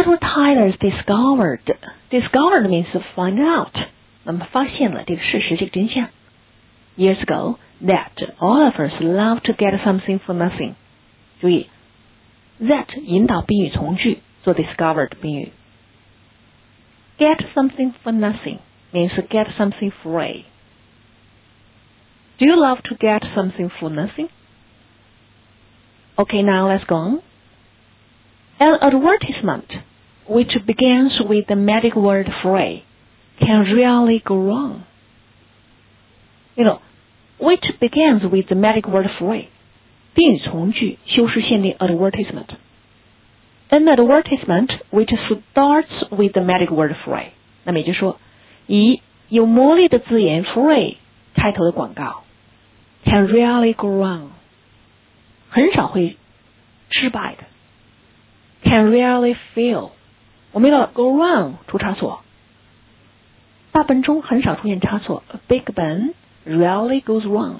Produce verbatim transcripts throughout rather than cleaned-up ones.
Edward Tyler discovered. Discovered means find out. 那么发现了这个事实，这个真相。Years ago, that all of us love to get something for nothing. 注意 that 引导宾语从句做 discovered 宾语。Get something for nothing means get something free. Do you love to get something for nothing? Okay, now let's go on. An advertisement which begins with the magic word free can really go wrong. You know, which begins with the magic word free. 宾语从句修饰限定 advertisement. An advertisement which starts with the magic word free. 那么也就是说，以有魔力的字眼 free 开头的广告 can really go wrong. 很少会失败的。Can really fail. 我们要 go wrong 出差错。大笨钟很少出现差错。A Big Ben rarely goes wrong.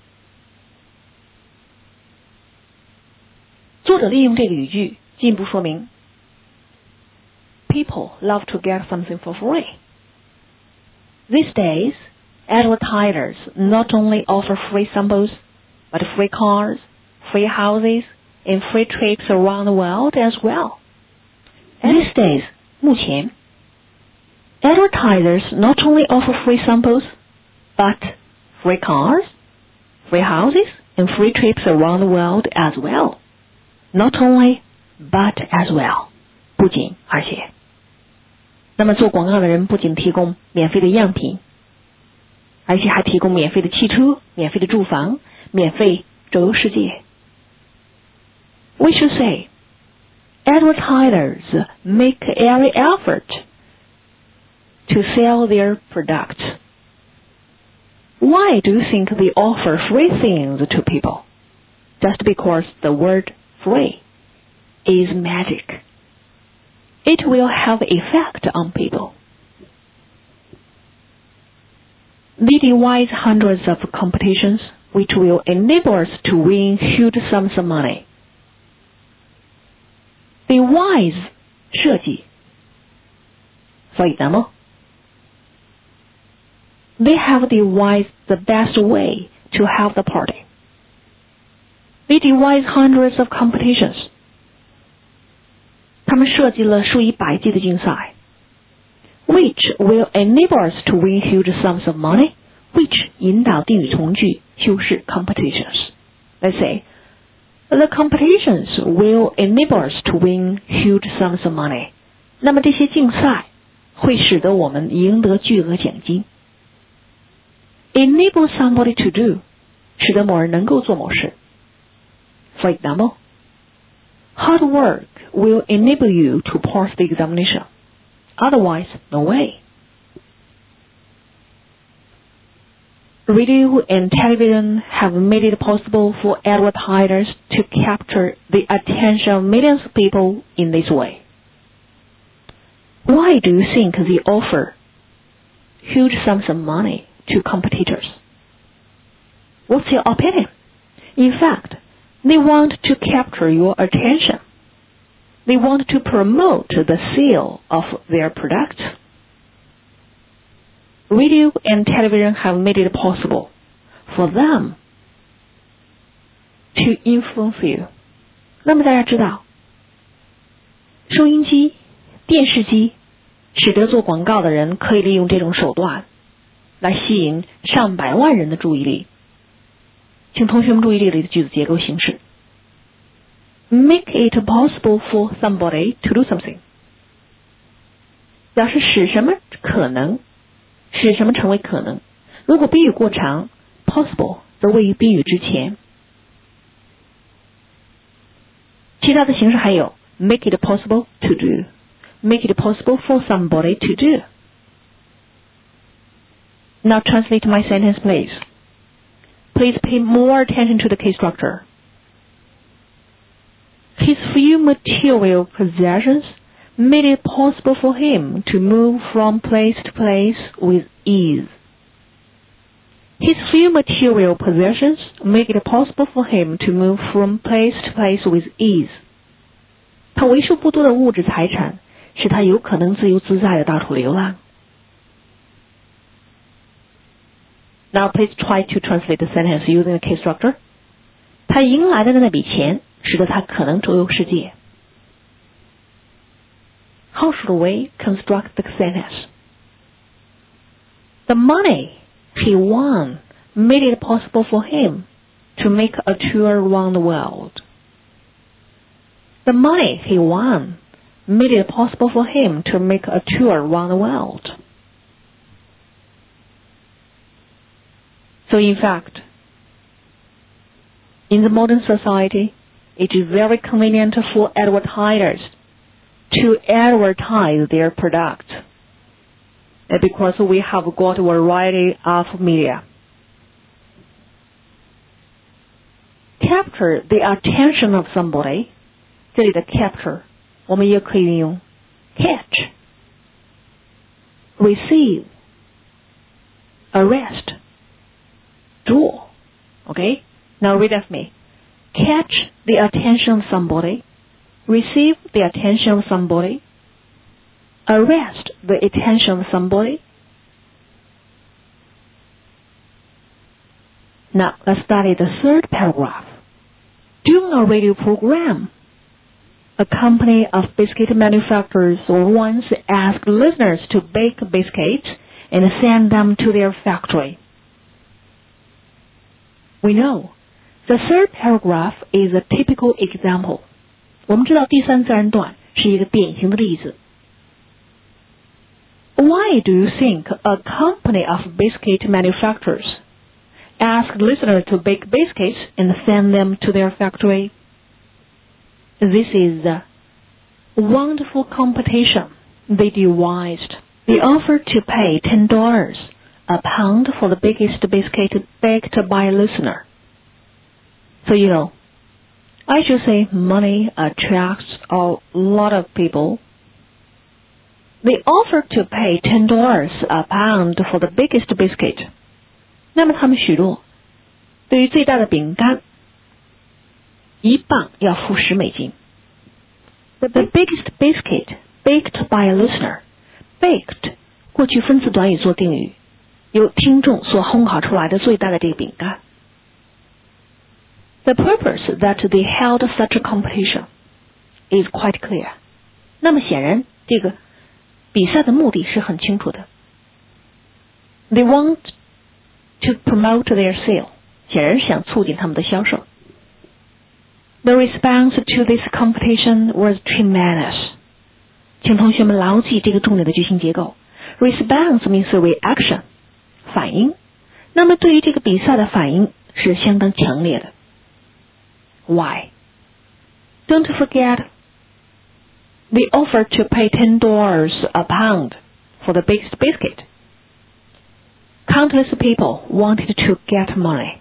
作者利用这个语句进一步说明 People love to get something for free. These days, advertisers not only offer free samples, but free cars, free houses, and free trips around the world as well. These days, 目前 advertisers not only offer free samples, but free cars, free houses, and free trips around the world as well. Not only, but as well. 不仅而且。那么做广告的人不仅提供免费的样品，而且还提供免费的汽车、免费的住房、免费周游世界。We should say, advertisers make every effort to sell their product. Why do you think they offer free things to people? Just because the word free is magic. It will have effect on people. They devise hundreds of competitions which will enable us to win huge sums of money. Devise 设计 For example, they have devised the best way to have the party. They devise hundreds of competitions. 他们设计了数以百计的竞赛 which will enable us to win huge sums of money, which 引导定语从句修饰 competitions. Let's say, the competitions will enable us to win huge sums of money. 那么这些竞赛会使得我们赢得巨额奖金。Enable somebody to do 使得某人能够做某事。For example, hard work will enable you to pass the examination. Otherwise, no way. Radio and television have made it possible for advertisers to capture the attention of millions of people in this way. Why do you think they offer huge sums of money to competitors? What's your opinion? In fact, they want to capture your attention. They want to promote the sale of their products. Radio and television have made it possible for them to influence you. 那么大家知道，收音机、电视机使得做广告的人可以利用这种手段来吸引上百万人的注意力。请同学们注意这里的句子结构形式。Make it possible for somebody to do something. 表示使什么可能，使什么成为可能。如果宾语过长 ，possible 则位于宾语之前。其他的形式还有 make it possible to do, make it possible for somebody to do. Now translate my sentence, please. Please pay more attention to the case structure. His few material possessions made it possible for him to move from place to place with ease. His few material possessions make it possible for him to move from place to place with ease. 他为数不多的物质财产使他有可能自由自在的到处流浪。Now please try to translate the sentence using the case structure. 他赢来的那笔钱使得他可能周游世界。How should we construct the sentence? The money he won made it possible for him to make a tour around the world. The money he won made it possible for him to make a tour around the world. So in fact, in the modern society, it is very convenient for advertisers to advertise their product because we have got a variety of media. Capture the attention of somebody. 这里的 capture 我们也可以运用 catch, receive, arrest, draw. Okay? Now read with me. Catch the attention of somebody, receive the attention of somebody, arrest the attention of somebody. Now let's study the third paragraph. During a radio program, a company of biscuit manufacturers once asked listeners to bake biscuits and send them to their factory. We know the third paragraph is a typical example. 我们知道第三自然段是一个典型的例子。Why do you think a company of biscuit manufacturers asked listeners to bake biscuits and send them to their factory? This is a wonderful competition they devised. They offered to pay ten dollars a pound for the biggest biscuit baked by a listener. So, you know, I should say money attracts a lot of people. They offered to pay ten dollars a pound for the biggest biscuit. 那么他们许诺，对于最大的饼干，一磅要付十美金。The biggest biscuit baked by a listener. Baked 过去分词短语做定语，由听众所烘烤出来的最大的这个饼干。The purpose that they held such a competition is quite clear. 那么显然，这个比赛的目的是很清楚的。They want to promote their sale. 显然是想促进他们的销售。The response to this competition was tremendous. 请同学们牢记这个重点的句型结构。Response means reaction, 反应。那么对于这个比赛的反应是相当强烈的。Why? Don't forget, they offered to pay ten dollars a pound for the biggest biscuit. Countless people wanted to get money.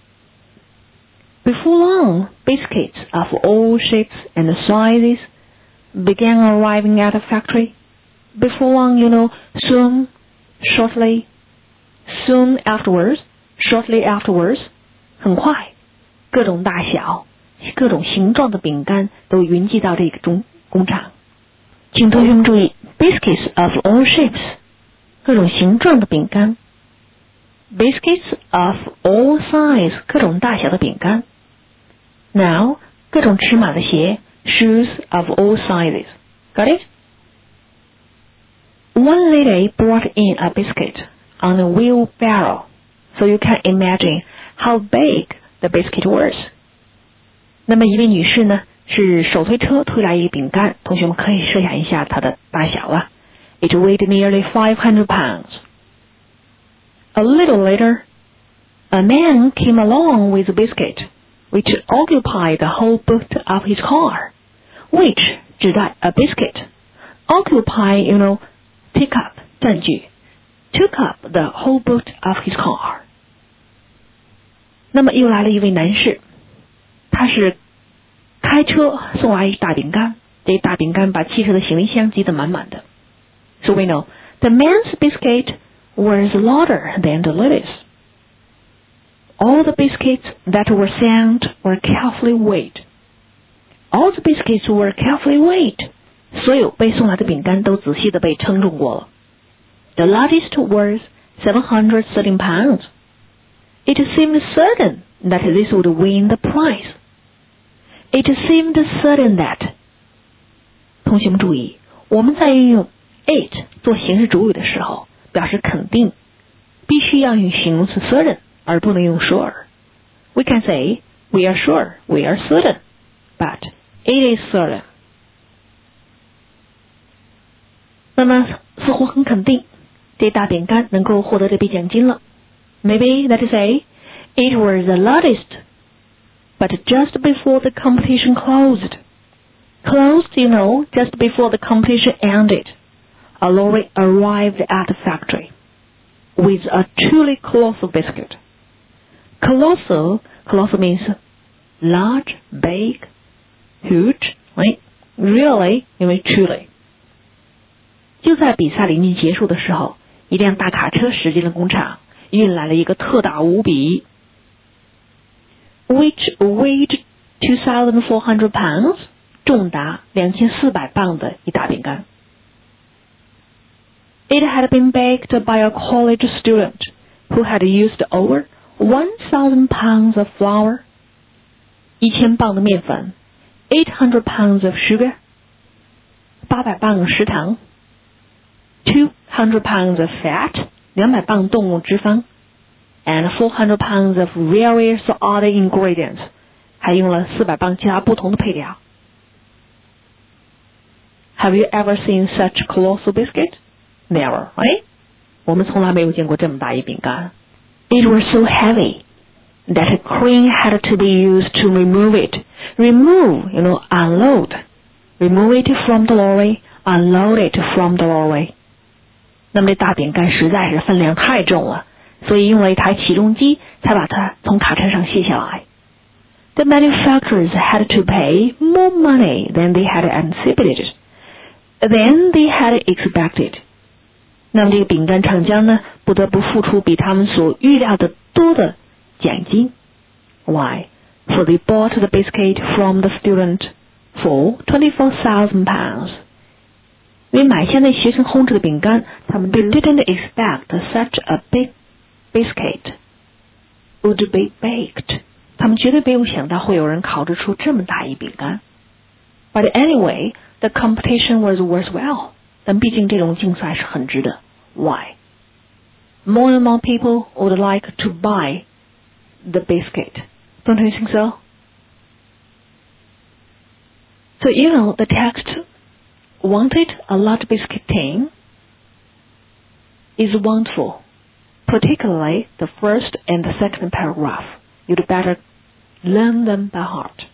Before long, biscuits of all shapes and sizes began arriving at the factory. Before long, you know, soon, shortly, soon afterwards, shortly afterwards, 很快，各种大小、各种形状的饼干都云集到这个中工厂。请同学们注意 ，biscuits of all shapes， 各种形状的饼干 ；biscuits of all size， 各种大小的饼干。Now， 各种尺码的鞋 ，shoes of all sizes. Got it? One lady brought in a biscuit on a wheelbarrow, so you can imagine how big the biscuit was. 那么一位女士呢，是手推车推来一个饼干，同学们可以设想一下它的大小了。It weighed nearly five hundred pounds. A little later, a man came along with a biscuit, which occupied the whole boot of his car. Which 指代 a biscuit. Occupy, you know, take up 占据 took up the whole boot of his car. 那么又来了一位男士，他是开车送来一大饼干，这大饼干把汽车的行李箱挤得满满的。So we know the man's biscuit was larger than the lady's. All the biscuits that were sent were carefully weighed. All the biscuits were carefully weighed. 所有被送来的饼干都仔细地被称重过了。The largest was seven hundred thirteen pounds. It seemed certain that this would win the prize. It seemed certain that. 同学们注意，我们在运用 it 做形式主语的时候，表示肯定，必须要用形容词 certain， 而不能用 sure. We can say, we are sure, we are certain, but it is certain. 那么似乎很肯定，这大饼干能够获得这笔奖金了。Maybe that is say, it was the largest, but just before the competition closed. Closed, you know, just before the competition ended. A lorry arrived at the factory with a truly colossal biscuit. Colossal, colossal means large, big, huge, right? Really, 因为 truly. 就在比赛临近结束的时候，一辆大卡车驶进了工厂，运来了一个特大无比 which weighed two thousand four hundred pounds, 重达两千四百磅的一大饼干。It had been baked by a college student who had used over one thousand pounds of flour, 一千磅的面粉 eight hundred pounds of sugar, 八百磅食糖two hundred pounds of fat, 两百磅动物脂肪 and four hundred pounds of various other ingredients, 还用了四百磅其他不同的配料。Have you ever seen such colossal biscuit? Never, right? 我们从来没有见过这么大一饼干。It was so heavy that a crane had to be used to remove it. Remove, you know, unload. Remove it from the lorry, unload it from the lorry. 那么这大饼干实在是分量太重了，所以用了一台起重机才把它从卡车上卸下来。The manufacturers had to pay more money than they had anticipated, than they had expected. 那么这个饼干厂家呢，不得不付出比他们所预料的多的奖金。Why? For they bought the biscuit from the student for twenty-four thousand pounds. 因为买下那学生烘制的饼干，他们 didn't expect such a big biscuit would be baked. 他们绝对没有想到会有人烤制出这么大一饼干。But anyway, the competition was worthwhile. 但毕竟这种竞赛是很值得。Why? More and more people would like to buy the biscuit. Don't you think so? So, you know, the text wanted a large biscuit tin is wonderful, particularly the first and the second paragraph. You'd better learn them by heart.